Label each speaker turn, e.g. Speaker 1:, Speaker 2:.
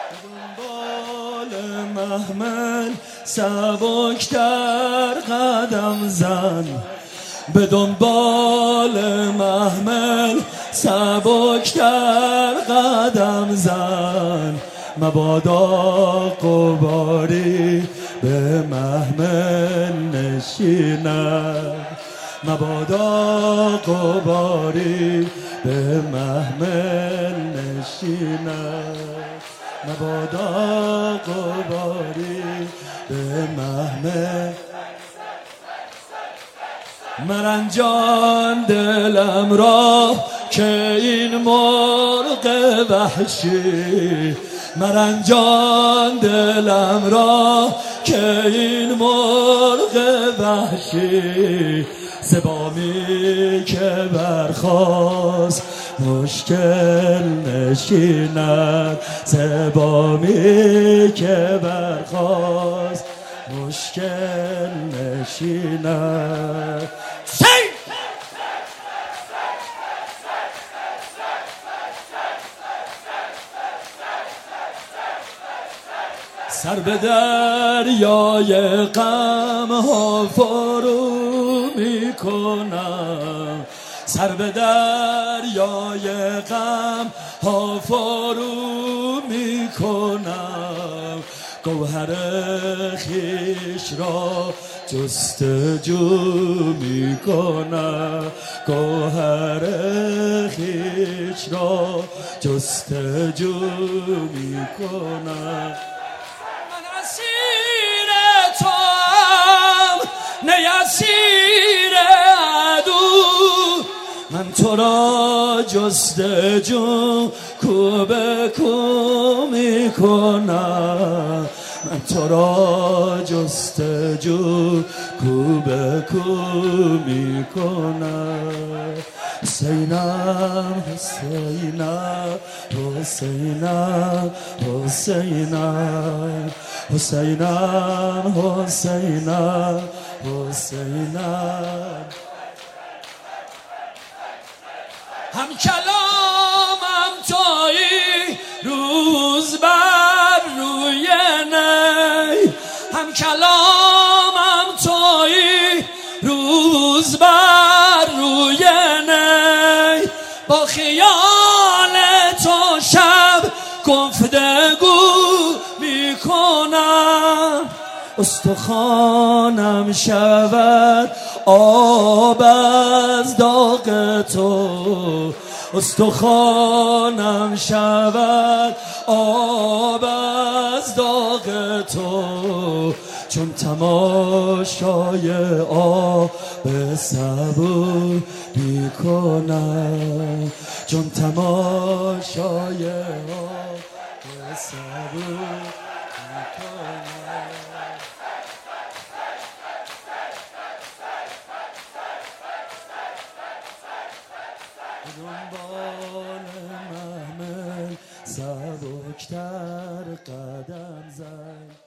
Speaker 1: دنبال محمل سبکتر قدم زن، به دنبال محمل سبکتر قدم زن، مبادا غباری به محمل نشیند، مبادا غباری به محمل نشیند، مبادا غباری به محمل. مرنجان دلم را که این مرغ وحشی، مرنجان دلم را که این مرغ وحشی، زبامی که برخاست مشکل نشیند، زبامی که برخاست مشکل نشیند. سر به دریای غم ها فرو می کنم، سر به دریای غم ها فرو می کنم، گوهر خویش را جستجو می کنم، گوهر خویش را جستجو می کنم. نه اسیر عدو، من تو را جستجو کو به کو می کنم، من تو را جستجو کو به کو می کنم. حسینم حسینم حسینم حسینم حسینم حسینم حسینم. هم کلامم تویی روز بر روی نی، هم کلامم تویی روز بر روی نی، با خیال تو شب گفتگو می کنم، استخوانم شود آب از داغ تو، استخوانم شود آب از داغ تو، چون تماشای آب صبور می کنم، چون تماشای آب صبور می کنم. دنبال محمل سبکتر قدم زن.